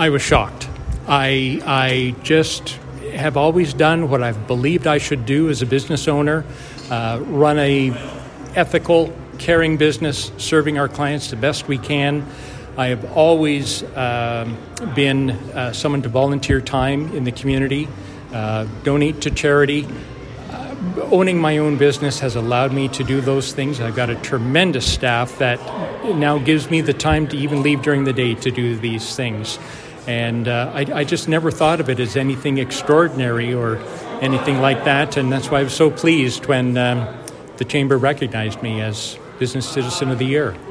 I was shocked. I just have always done what I've believed I should do as a business owner, run a ethical, caring business, serving our clients the best we can. I have always been someone to volunteer time in the community, donate to charity. Owning my own business has allowed me to do those things. I've got a tremendous staff that now gives me the time to even leave during the day to do these things. And I just never thought of it as anything extraordinary or anything like that. And that's why I was so pleased when the Chamber recognized me as Business Citizen of the Year.